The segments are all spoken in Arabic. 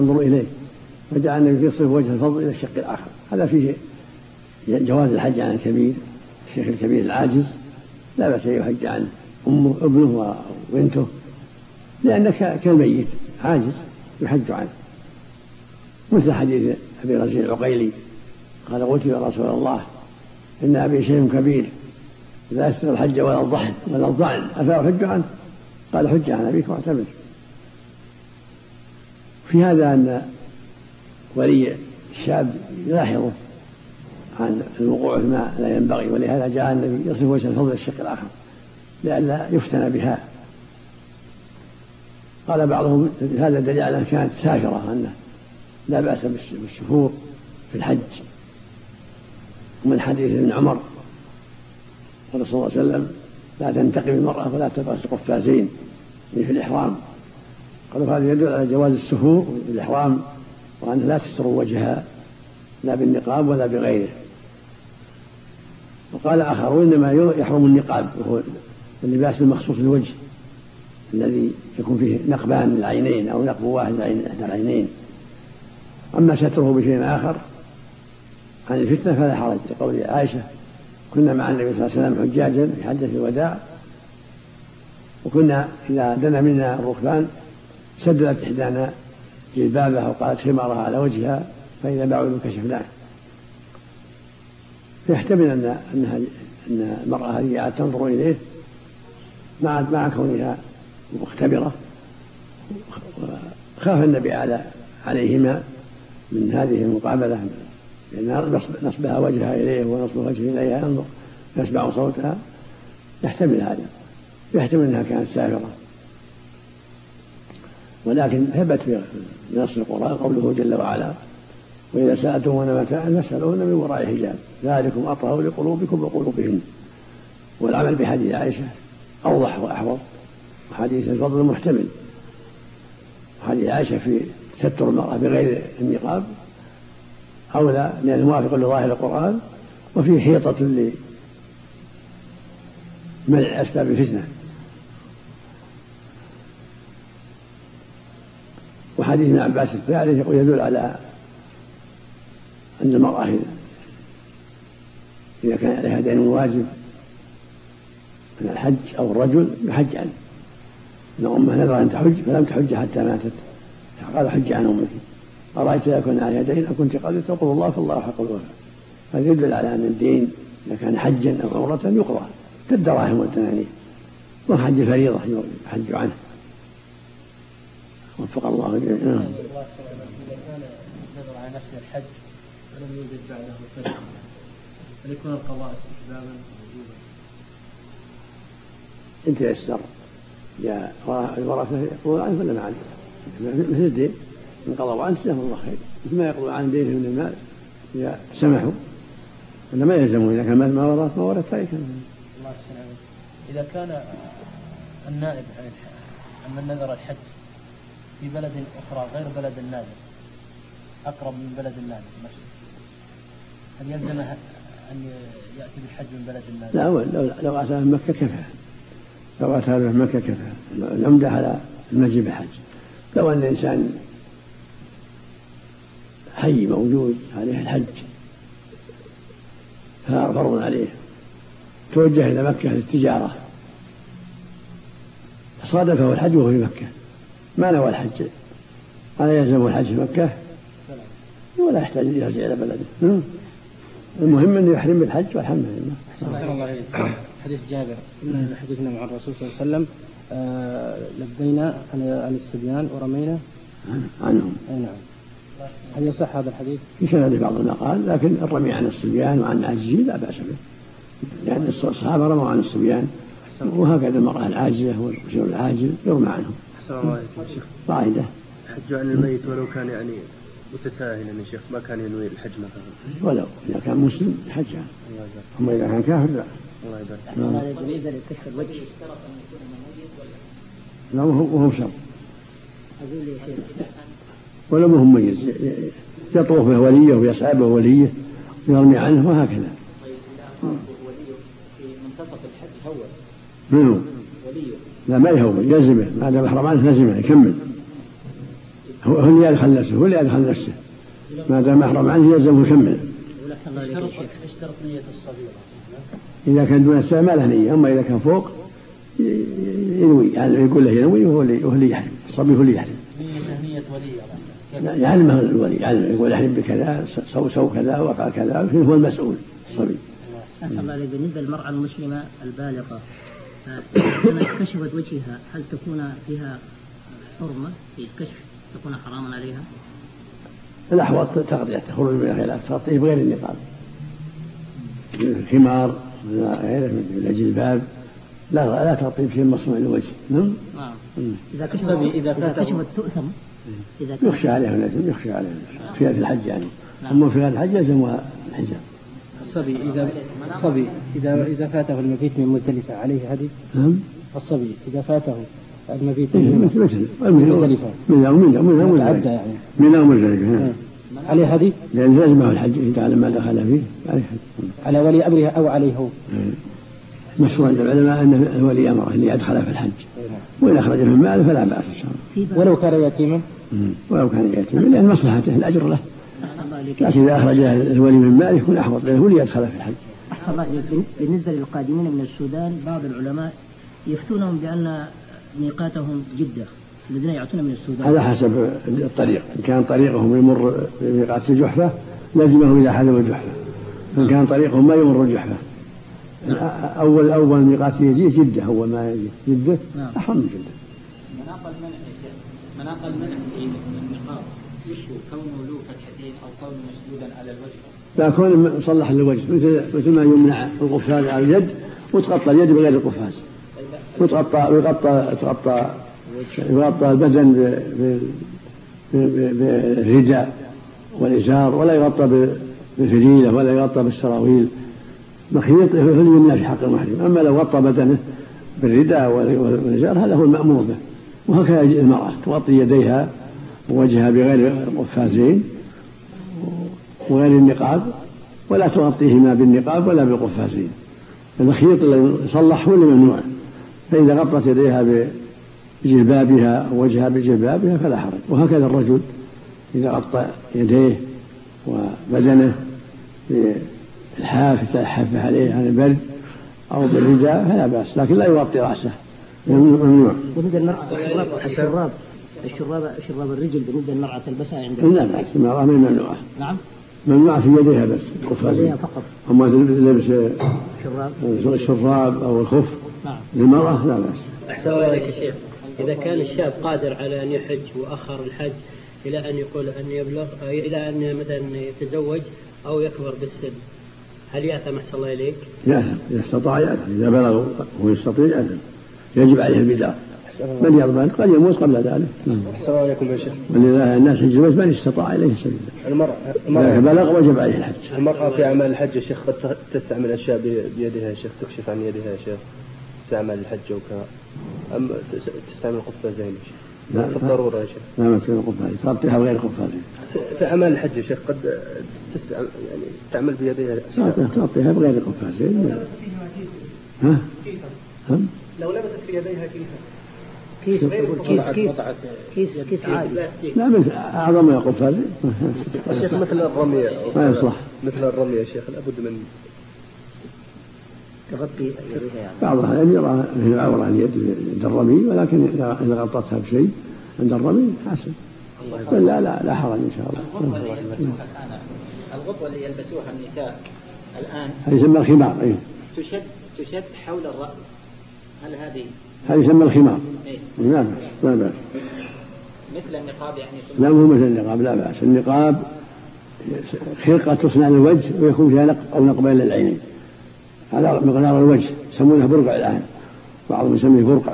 ينظر إليه، فجعل النبي يصرف وجه الفضل إلى الشق الآخر. هذا فيه جواز الحج عن الكبير، الشيخ الكبير العاجز لا بأس أن يحج عن أمه ابنه وبنته، لأنك كالميت عاجز يحج عنه، مثل حديث أبي رزين العقيلي قال: قلت يا رسول الله إن أبي شيخ كبير لا يستطيع الحج ولا الضعن أفأحج عنه؟ قال: حج عن أبيك واعتمر. في هذا أن ولي الشاب يلاحظه عن الوقوع فيما لا ينبغي، ولهذا جاء النبي يصرف وجه الفضل الشق الآخر لئلا يفتن بها. قال بعضهم هذا دليل على أنها كانت سافرة، أنه لا بأس بالسفور في الحج. ومن حديث ابن عمر قال صلى الله عليه وسلم: لا تنتقم المرأة ولا تلبس قفازين في الإحرام. قالوا هذا يدل على جواز السفور في الإحرام، وأنها لا تستر وجهها لا بالنقاب ولا بغيره. وقال آخرون: إنما يحرم النقاب، وهو اللباس المخصوص للوجه الذي يكون فيه نقبان للعينين أو نقب واحد إحدى العينين. أما ستره بشيء آخر عن الفتنة فلا حرج، لقول عائشة: كنا مع النبي صلى الله عليه وسلم حجاجا في حجة الوداع، وكنا إذا دنا منا الركبان سدلت إحدانا جلبابها وقالت خمارها على وجهها، فإذا بعدوا كشفناه. فيحتمل أن المرأة هذه تنظر إليه مع كونها مختبرة، خاف النبي عليهما من هذه المقابلة، لأن نصبها وجهها إليه ونصب وجهه إليها ينظر يسمع صوتها. يحتمل هذا، يحتمل أنها كانت سافرة. ولكن ثبت في نص القرآن قوله جل وعلا: وإذا سألتموهن متاعا فاسألوهن من وراء حجاب ذلكم أطهر لقلوبكم وقلوبهن. والعمل بحديث عائشة أوضح وأحوط، وحديث الفضل محتمل. وحديث عائشة في ستر المرأة بغير النقاب أولى، لأنه موافق لظاهر القرآن، وفيه حيطة لمنع أسباب الفتنة. وحديث ابن عباس الثالث يقول يدل على أن المرأة إذا كان عليها دين واجب من الحج أو الرجل يحج عنه. إن أمه نذر أن تحج فلم تحج حتى ماتت، فقال: حج عن أمتي. أرأيت إذا كنا عليها دين أكنت قضيت؟ تقول الله فالله حق الوفاء. هذا يدل على أن الدين إذا كان حجا أو عمرة يقضى كالدراهم والدنانير، وحج الفريضة يحج عنه. وفق الله جميعا. إذا كان نذر على نفسه الحج ولم يوجد بعده فرق، هل يكون القضاء استحبابا وجوبا؟ إن تيسر جاء الورثة يقضون عنه فلا معه، مثل الدين إن قضوا عنه جزاهم الله خير، مثل ما يقضوا عن دينهم من المال إذا سمحوا، ولا ما يلزمون إذا كان ما ورث تاركا. الله يسلمك. إذا كان النائب عن من نذر الحج في بلد أخرى غير بلد النادر أقرب من بلد النادر نفسه، هل يلزمه أن يأتي بالحج من بلد النادر؟ لا، لو أتى من مكة كفى، لو أتى من مكة كفى، العمدة على المجيء بالحج. لو أن الإنسان حي موجود عليه الحج فرض عليه توجه إلى مكة للتجارة فصادفه الحج وهو في مكة ما نوى الحج، ألا يلزم الحج في مكة ولا يحتاج أن يرجع إلى بلده. المهم أنه يحرم بالحج والحمد لله. أحسن الله إليك. حديث جابر حديثنا مع الرسول صلى الله عليه وسلم لبينا عن الصبيان ورمينا عنهم. نعم. هل يصح هذا الحديث؟ في سند بعض المقال، لكن الرمي عن الصبيان وعن العاجزين لا بأس به، لأن الصحابة رموا عن الصبيان، وهكذا المرأة العاجزة والرجل العاجز يرمى عنهم. أحسن الله إليك شيخ. قاعدة الحج عن الميت ولو كان يعني متساهلا يا شيخ، ما كان ينوي الحج مثلا، ولو إذا كان مسلم حج عنه، أما إذا كان كافر لا. الله يبارك. هذا بالنسبة لكشف الوجه لا وهو شر، ولا هو مميز، يطوف به وليه ويسعى به وليه ويرمي عنه وهكذا. في منتصف الحج هو منه لا ما يهون يلزمه، ما دام محرم عنه لزمه يكمل. هو اللي يدخل نفسه، هو اللي يدخل نفسه، ما دام محرم عنه يلزم يكمل. اشترط نية الصغيرة إذا كان دون الساعة ما له نية، أما إذا كان فوق ينوي، يعني يقول له ينوي وهو اللي يحرم، الصبي هو اللي يحرم. نية ولي يعلمه الولي، يعني يقول احرم بكذا، سو كذا، وقع كذا، هو المسؤول الصبي. أحسن الله عليك. بالنسبة للمرأة المسلمة البالغة إذا كشفت وجهها هل تكون فيها حرمة في الكشف، تكون حراما عليها؟ الأحوط تغطية، تخرج من الخلاف، تغطيه بغير النقاب، الخمار غيره من الجلباب، لا تغطيه شيء مصنوع للوجه. نعم. إذا كشفت تؤثم. يخشى عليها لازم، يخشى عليها في الحج يعني. أما في الحج يلزمها الحجاب. الصبي إذا فاته المبيت من مزدلفة عليه هدي؟ الصبي إذا فاته المبيت مثل مزدلفة من مزدلفة عليه هدي؟ لأن لازمه الحج إذا على ما دخل فيه عليه هدي. على ولي أمره أو عليه هو؟ مشروع عند العلماء أن الولي أمره اللي يدخل في الحج، وإن أخرج من ماله فلا بأس إن شاء الله. ولو كان يتيما؟ ولو كان يتيما لأن مصلحته الأجر له، لكن إذا أخرج الولي من ماله يكون أحوط له، هو اللي يدخل في الحج. أحسن الله. بالنسبة للقادمين من السودان بعض العلماء يفتونهم بأن ميقاتهم جدة، الذين يأتون من السودان على حسب الطريق. إن كان طريقهم يمر بميقات الجحفة لازمهم إذا حذوا الجحفة، إن كان طريقهم ما يمر الجحفة أول ميقات يجيه جدة، أول ما يجي جدة أحرم من جدة. مناقل المنع في النقاب يشبه كونه له فتحتين أو كونه مسدودا على الوجه؟ لا، كونه مصلح للوجه، مثل ما يمنع القفاز على اليد وتغطى اليد بغير القفاز، ويغطى البدن بالرداء والإزار، ولا يغطى بالفديلة ولا يغطى بالسراويل، مخيط يمنع في حق المحرم. أما لو غطى بدنه بالرداء والإزار هذا هو المأمور به. وهكذا المرأة تغطي يديها ووجهها بغير القفازين وغير النقاب، ولا تغطيهما بالنقاب ولا بالقفازين. المخيط اللي يصلح هو اللي ممنوع، فإذا غطت يديها بجلبابها ووجهها بجلبابها فلا حرج. وهكذا الرجل إذا غطى يديه وبدنه بالحاف يتلحف عليه عن البرد أو بالرداء فلا بأس، لكن لا يغطي رأسه، ممنوع. بالنسبة للمرأة شراب الرجل بالنسبة للمرأة تلبسها عند لا بأس، المرأة ممنوعة. نعم، ممنوعة في يديها بس، يديها فقط. أما تلبس الشراب أو الخف للمرأة لا بأس. أحسن الله عليك يا شيخ. إذا كان الشاب قادر على أن يحج وأخر الحج إلى أن يقول أن يبلغ، إلى أن مثلا يتزوج أو يكبر بالسن، هل يأثم أحسن الله إليك؟ يأثم إذا استطاع يأثم، إذا بلغ ويستطيع يأثم، يجب عليه البدار. من يضمن قد يموت قبل ذلك. أحسن الله عليكم يا شيخ. ولله الناس يجوز من استطاع إليه سبيلا. المرأة بلغ وجب عليه الحج. المرأة في أعمال الحج يا شيخ قد تستعمل أشياء بيدها يا شيخ، تكشف عن يدها يا شيخ في أعمال الحج وكذا، أم تستعمل قفازين يا شيخ؟ لا في الضرورة يا شيخ. لا ما تستعمل قفازين، تغطيها بغير قفازين. في أعمال الحج يا شيخ قد تستعمل يعني تعمل بيدها تغطيها بغير قفازين. ها؟ لو لبست في يديها كيس عادي. لا مثل أعظم قفازين. الشيخ مثل الرمية ما يصلح. مثل الرمية يا شيخ لابد من تغطي يديها يعني. بعضها يرى في العورة عن يد عند الرمي، ولكن إذا غطتها بشيء عند الرمي حسن، لا حرج إن شاء الله. الغطوة اللي يلبسوها النساء الآن هذه يسمى الخمار. تشد حول الرأس، هل هذه يسمى الخمار؟ لا بأس. مثل النقاب يعني؟ لا مو مثل النقاب، لا بأس. النقاب خرقة تصنع للوجه ويكون فيها نقب أو نقبين للعينين على مقدار الوجه، يسمونها برقع الآن، بعضهم يسميه برقع.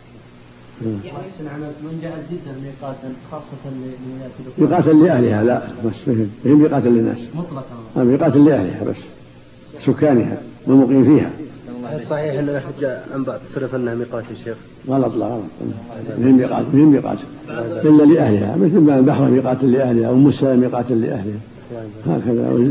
من جعل جدا ميقاتا خاصة ميقاتا لأهلها، لا بس هي ميقاتا للناس مطلقا، ميقاتا لأهلها بس سكانها والمقيم فيها. صحيح أن الحج عن بعض صرف أنها ميقات يا شيخ؟ غلط، لا غلط، من ميقات إلا لأهلها، مثل ما البحر ميقات لأهلها وموسى ميقات لأهلها هكذا،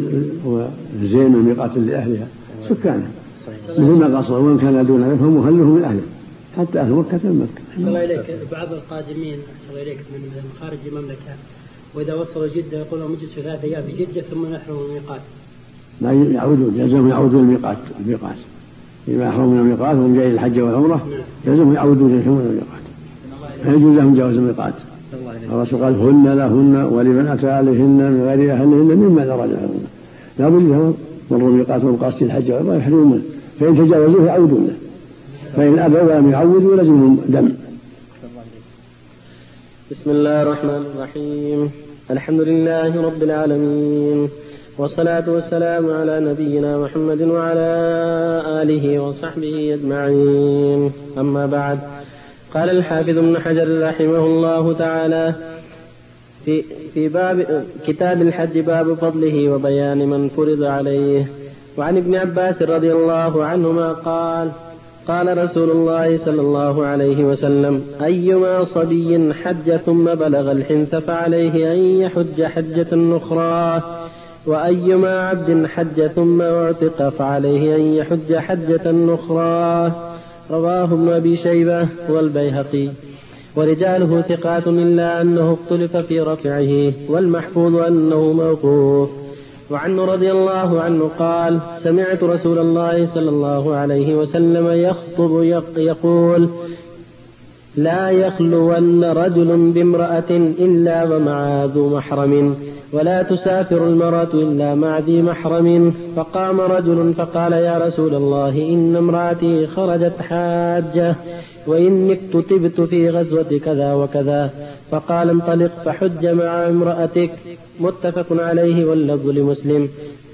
وزينة ميقات لأهلها سكانها، مثل ما قصر وإن كان دون فهم مهله من أهله. حتى أهل مكة من مكة. أحسن إليك بعض القادمين أحسن إليك من خارج المملكة وإذا وصلوا جدة يقولون مجلس 3 أيام بجدة ثم نحرم الميقات. لا يعودون، يلزمهم يعودون الميقات. إذا يحرموا من الميقات وهم جايين الحج والعمرة يلزمهم يعودون الميقات. لا يجوز لهم جواز الميقات. الرسول قال هن لهن ولمن أتى عليهن من غير أهلهن مما درج لهن. لا بد لهم مروا الميقات ومقاصد الحج والعمرة يحرمون منه، فإن تجاوزوه يعودون له، فإن أبوا ولم يعودوا لزمهم دم. بسم الله الرحمن الرحيم. الحمد لله رب العالمين، والصلاة والسلام على نبينا محمد وعلى آله وصحبه أجمعين. أما بعد، قال الحافظ ابن حجر رحمه الله تعالى في باب كتاب الحج باب فضله وبيان من فرض عليه. وعن ابن عباس رضي الله عنهما قال قال رسول الله صلى الله عليه وسلم أيما صبي حج ثم بلغ الحنث فعليه أن يحج حجة أخرى، وأيما عبد حج ثم اعتق فعليه أن يحج حجة أخرى. رواه ابن أبي شيبة والبيهقي، ورجاله ثقات إلا أنه اختلف في رفعه، والمحفوظ أنه موقوف. وعنه رضي الله عنه قال سمعت رسول الله صلى الله عليه وسلم يخطب يقول لا يخلون رجل بامرأة إلا ومعها ذو محرم، ولا تسافر المرأة إلا مع ذي محرم. فقام رجل فقال يا رسول الله إن امرأتي خرجت حاجة وإني اكتتبت في غزوة كذا وكذا. فقال انطلق فحج مع امرأتك. متفق عليه واللفظ لمسلم.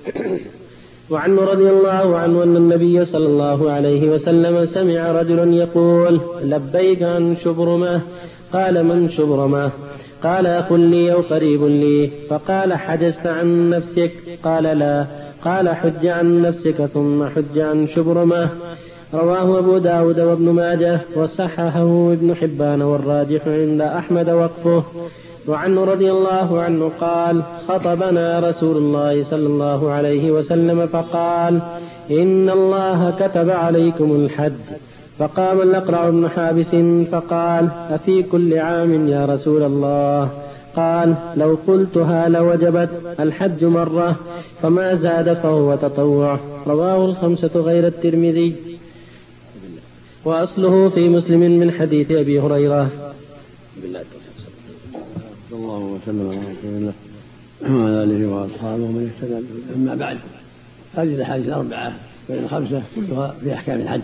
وعنه رضي الله عنه أن النبي صلى الله عليه وسلم سمع رجلا يقول لبيك عن شبرمة. قال من شبرمة؟ قال أخ لي أو قريب لي. فقال حجزت عن نفسك؟ قال لا. قال حج عن نفسك ثم حج عن شبرمة. رواه أبو داود وابن ماجه وصححه ابن حبان، والراجح عند أحمد وقفه. وعنه رضي الله عنه قال خطبنا رسول الله صلى الله عليه وسلم فقال إن الله كتب عليكم الحج. فقام الأقرع بن حابس فقال أفي كل عام يا رسول الله؟ قال لو قلتها لوجبت الحج مرة، فما زاد فهو تطوع. رواه 5 غير الترمذي، وأصله في مسلم من حديث أبي هريرة. الله وسلم على رسول الله وعلى آله وأصحابه ومن اهتدى به. أما بعد، هذه الأحاديث 4 بين 5 كلها في أحكام الحج.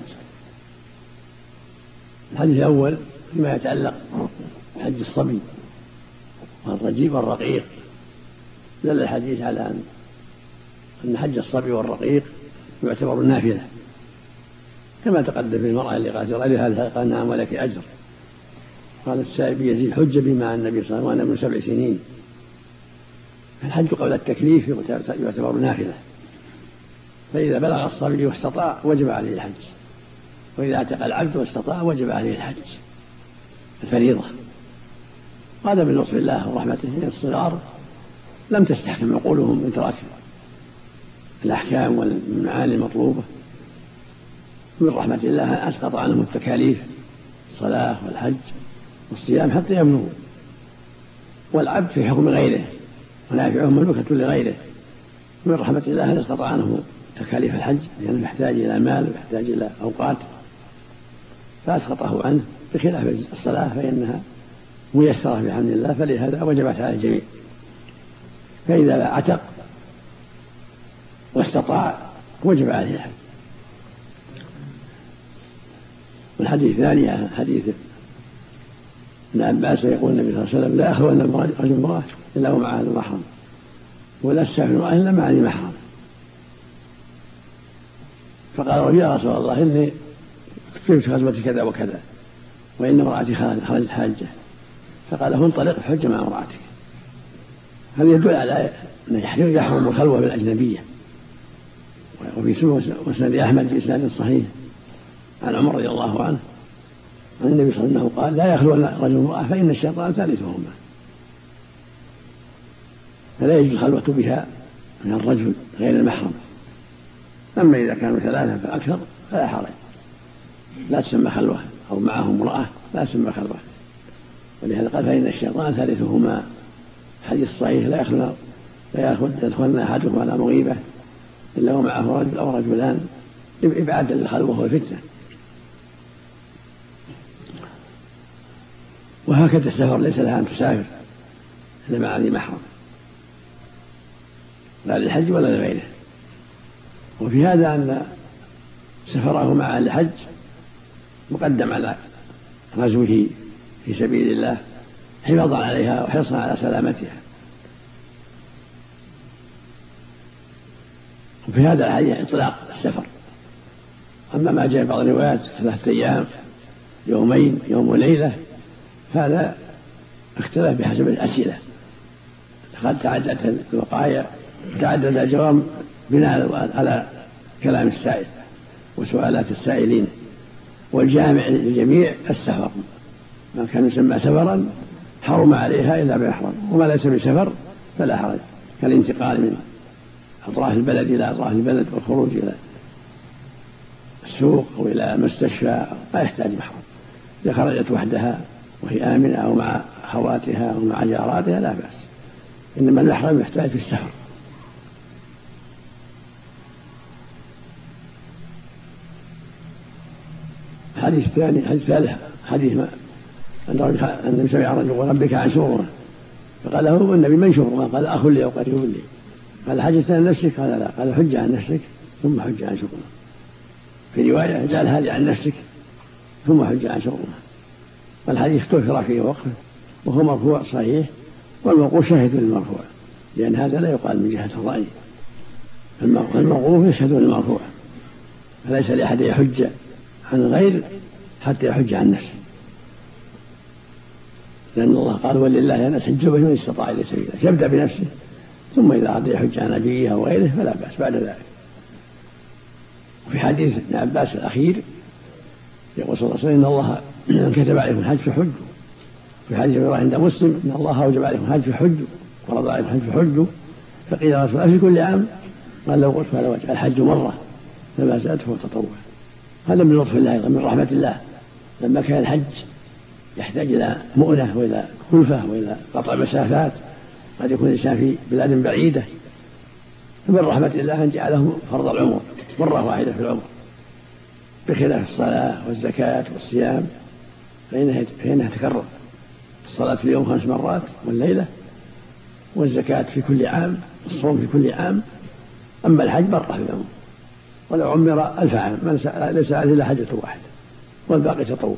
الحديث الأول فيما يتعلق بحج الصبي والرجيب والرقيق. دل الحديث على أن حج الصبي والرقيق يعتبر نافلة، كما تقدم في المرأة اللي قالت غير هذا قال نعم ولك أجر. قال السائب يزيد حج بي مع النبي صلى الله عليه وسلم وأنا من 7 سنين. الحج قبل التكليف يعتبر نافلة، فإذا بلغ الصبي واستطاع وجب عليه الحج، وإذا اعتق العبد واستطاع وجب عليه الحج الفريضة. هذا من لطف الله ورحمته من الصغار لم تستحكم عقولهم إدراك الأحكام والمعاني المطلوبة. من رحمة الله أسقط عنهم التكاليف الصلاة والحج والصيام حتى يبلغوا، والعبد في حكم غيره ونافعه مملوكة لغيره. من رحمة الله أن أسقط عنه تكاليف الحج لأنه يحتاج إلى مال ويحتاج إلى أوقات، فأسقطه عنه، بخلاف الصلاة فإنها ميسرة بحمد الله، فلهذا وجبت على الجميع. فإذا عتق واستطاع وجب عليه الحج. والحديث الثاني حديث ابن عباس يقول النبي صلى الله عليه وسلم لا يخلون رجل امرأة إلا ومعها ذو محرم، ولا تسافر امرأة إلا مع ذي محرم. فقال يا رسول الله إني كنت غزوة كذا وكذا وإن امرأتي خرجت حاجة. فقال له انطلق حج مع امرأتك. هذا يدل على أن يحرم الخلوة بالأجنبية. وفي مسند أحمد بإسناد صحيح عن عمر رضي الله عنه عن النبي صلى الله عليه وسلم قال لا يخلو رجل امرأة فإن الشيطان ثالثهما. فلا يجوز الخلوة بها من الرجل غير المحرم. أما إذا كانوا 3 فأكثر فلا حرج، لا تسمى خلوة أو معه امرأة لا يسمى خلوة. ولهذا قال فإن الشيطان ثالثهما. حديث صحيح لا يدخلن أحدكم على مغيبة إلا ومعه رجل أو رجلان إبعادا للخلوة والفتنة. وهكذا السفر ليس لها أن تسافر إلا مع ذي محرم لا للحج ولا لغيره. وفي هذا أن سفره مع الحج مقدم على غزوه في سبيل الله حفاظا عليها وحرصا على سلامتها. وفي هذا الحديث إطلاق السفر. أما ما جاء بعض الروايات 3 أيام يومين يوم وليلة فهذا اختلف بحسب الأسئلة. قد تعددت الوقاية تعدد الجواب بناء على كلام السائل وسؤالات السائلين. والجامع للجميع السفر، ما كان يسمى سفرا حرم عليها إلا بإحرام، وما ليس بسفر فلا حرج، كالانتقال من أطراف البلد إلى أطراف البلد والخروج إلى السوق أو إلى مستشفى لا يحتاج محرم. إذا خرجت وحدها وهي آمنة أو مع أخواتها أو مع جاراتها لا بأس، إنما المحرم يحتاج في السفر. الحديث الثاني حديث ثالث حديث النبي سمع رجل وربك عن شورنا فقال له النبي من شورنا؟ قال أخ لي أو قريب لي. قال حجت عن نفسك؟ قال لا. قال حج عن نفسك ثم حج عن شورنا. في رواية جعل هذه عن نفسك ثم حج عن شورنا. والحديث اختلف فيه وقفه وهو مرفوع صحيح، والموقوف شاهد للمرفوع، لأن هذا لا يقال من جهة الرأي. الموقوف يشهد للمرفوع، فليس لأحد يحج عن غير حتى يحج عن نفسه، لأن الله قال ولله الناس حج البيت من استطاع إليه سبيلا، يبدأ بنفسه ثم إذا أراد يحج عن أبيه أو غيره فلا بأس بعد ذلك. وفي حديث ابن عباس الأخير يقول صلى الله عليه وسلم إن الله كتب عليكم الحج فحجوا. في حديث عند مسلم إن الله أوجب عليكم الحج فحجوا ورضى عليكم الحج فحجوا. فقيل يا رسول الله في كل عام؟ قال لو قلت فلا وجه، الحج مرة فما زاد فهو تطوع. هذا من لطف الله أيضا من رحمة الله، لما كان الحج يحتاج إلى مؤنة وإلى كلفة وإلى قطع مسافات، قد يكون الإنسان في بلاد بعيدة، فمن رحمة الله أن جعله فرض العمر مرة واحدة في العمر، بخلاف الصلاة والزكاة والصيام فإنها تكرر. الصلاة في اليوم 5 مرات والليلة، والزكاة في كل عام، الصوم في كل عام. أما الحج مرة في العمر، ولو عمر 1000 عام ليس عليه إلا حجة واحدة والباقي تطوع.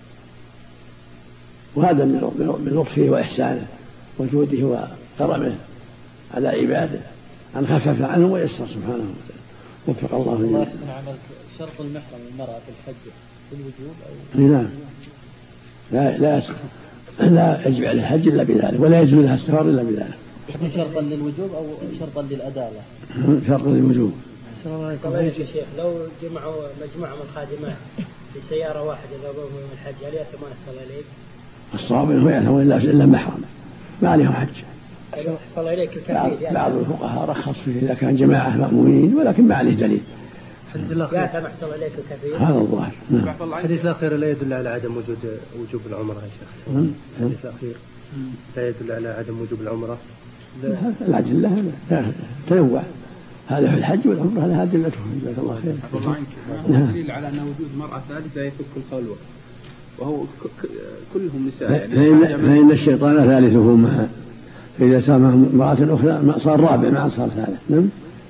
وهذا من لطفه وإحسانه وجوده وكرمه على عباده أن خفف عنه ويسر سبحانه وتعالى. وفق الله الله لله. يحسن عملك. شرط المحرم المرأة في الحج في الوجوب أو نعم لا يجب على الحج إلا بذلك، ولا يجوز لها السفر إلا بذلك. شرطا للوجوب أو شرطا للأدالة؟ شرطا للوجوب. السلام عليكم يا شيخ. لو جمعوا مجموعة من الخادمات بسيارة واحدة ذهبوا من الحج هل يأثم أحسن عليك؟ الصواب أنه يأثم إلا محرم ما عليهم حج. أحسن عليك الكثير. بعض الفقهاء رخص فيه إذا كان جماعة مأمونين ولكن ما عليه دليل. يأثم أحسن عليك الكثير. هذا الظاهر. الحديث الأخير لا يدل على عدم وجوب العمرة يا شيخ. الحديث الأخير لا يدل على عدم وجوب العمرة. الأدلة تنوع، هذا في الحج والعمرة لها أدلته. جزاك الله خير. هذا دليل على أن وجود مرأة ثالثة يفك الخلوة، وهو كلهم نساء يعني. فإن الشيطان ثالثهما، فإذا صار امرأة أخرى صار رابع ما صار ثالث. نعم.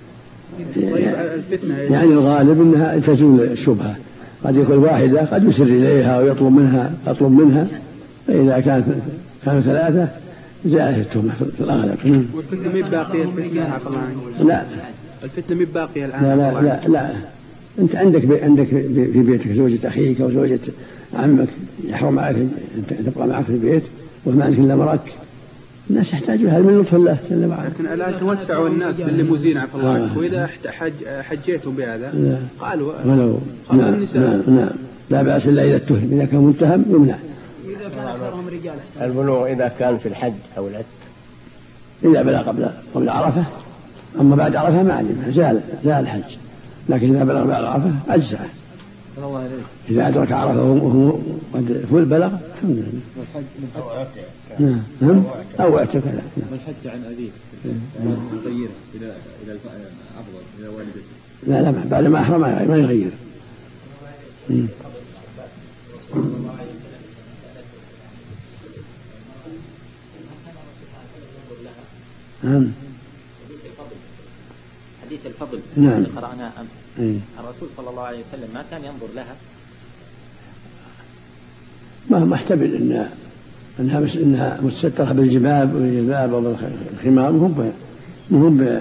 يعني الغالب أنها تزول الشبهة، قد يكون واحدة قد يسر إليها ويطلب منها فإذا كانوا 3 زالت التهمة في الأغلب. والفتنة مي باقية الفتنة؟ لا الفتنة مي باقية الآن. لا أنت عندك في بيتك زوجة أخيك أو زوجة عمك يحرم عليك أن تبقى معك في البيت وما عندك إلا مرك، الناس يحتاجوا هذا من لطف الله جل وعلا. لكن ألا توسعوا الناس بالليموزين عفوا الله عنك، وإذا حجيتم بهذا قالوا النساء. نعم لا بأس إلا إذا اتهم، إذا كان متهم يمنع. وإذا كان أكثرهم رجال البلوغ إذا كان في الحج أو العتق إذا بلغ قبل عرفة، أما بعد عرفة ما علم زال الحج، لكن إذا بلغ بعد عرفة أجزعه. إذا أدرك عرفة وهو قد بلغ الحمد لله. نعم أو اعتق. من حج عن أبيه يغيره إلى أفضل إلى والدته. لا بعد ما أحرم ما يغير. حديث الفضل نعم قرأناه أمس. الرسول صلى الله عليه وسلم ما كان ينظر لها. ما احتمل إنها مستترة بالجباب والجلباب أو بالخمار مهم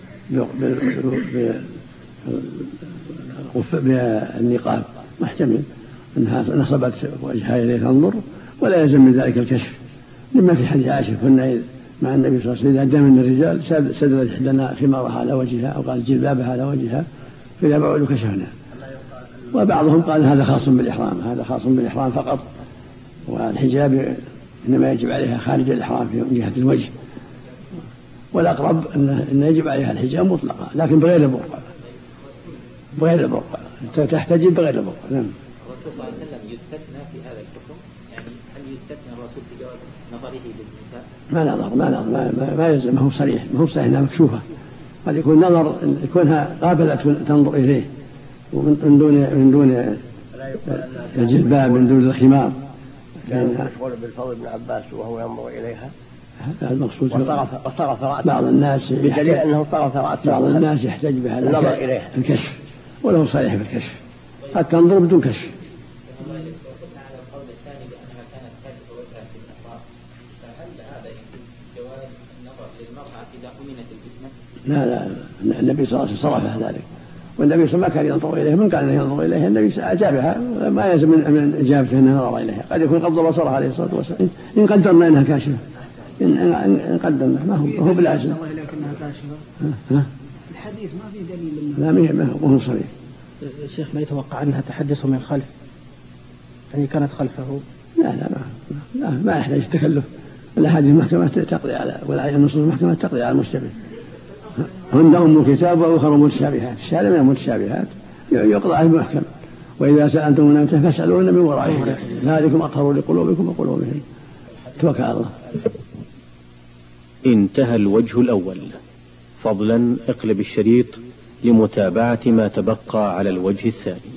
بالنقاب، محتمل أنها نصبت وجهها إليه تنظر، ولا يلزم من ذلك الكشف، لما في حديث عائشة كنا مع النبي صلى الله عليه وسلم إذا دام من الرجال سدلت إحدانا خمارها على وجهها أو قال جلبابها على وجهها فإذا بعدوا كشفنا. وبعضهم قال هذا خاص بالإحرام فقط، والحجاب إنما يجب عليها خارج الإحرام في جهة الوجه، والأقرب أن يجب عليها الحجاب مطلقا لكن بغير البرقع تحتجب بغير البرقع. نعم. الرسول صلى الله عليه وسلم يستثنى في هذا الحكم، يعني هل يستثنى الرسول في جواز نظره للنساء؟ ما يلزم، ما هو صريح انها مكشوفه، قد يكون نظر يكونها قابله تنظر اليه من دون الجلباب من دون الخمار. كان مشغول بالفضل بن عباس وهو ينظر اليها، هذا المقصود. وصرف رأسه بعض الناس بدليل أنه صرف رأسه، بعض الناس يحتاج بها النظر إليها الكشف، وله صريح بالكشف، قد تنظر بدون كشف. لا النبي صلى الله عليه وسلم صرف ذلك، والنبي صلى الله عليه وسلم ما كان ينظر إليها، من كان ينظر إليها النبي أجابها، ما يلزم من إجابته أنه نظر إليها، قد يكون قبض بصرها عليه الصلاة والسلام إن قدرنا أنها كاشفة، إن قدرنا ما هو بالعزم. الله إليك أنها كاشفة. الحديث ما في دليل. لا ما هو صريح. الشيخ ما يتوقع أنها تحدث من خلف، يعني كانت خلفه. لا ما يحتاج التكلف، الأحاديث المحكمة تقضي على والنصوص المحكمة تقضي على المشتبه. هن أم كتاب وأخر متشابهات، الشهادة من المتشابهات يقضى على المحكم، وإذا سألتم من أمته فاسألوهن من وراء ذلكم أطهر لقلوبكم وقلوبهم. توكل على الله. انتهى الوجه الأول. فضلا اقلب الشريط لمتابعة ما تبقى على الوجه الثاني.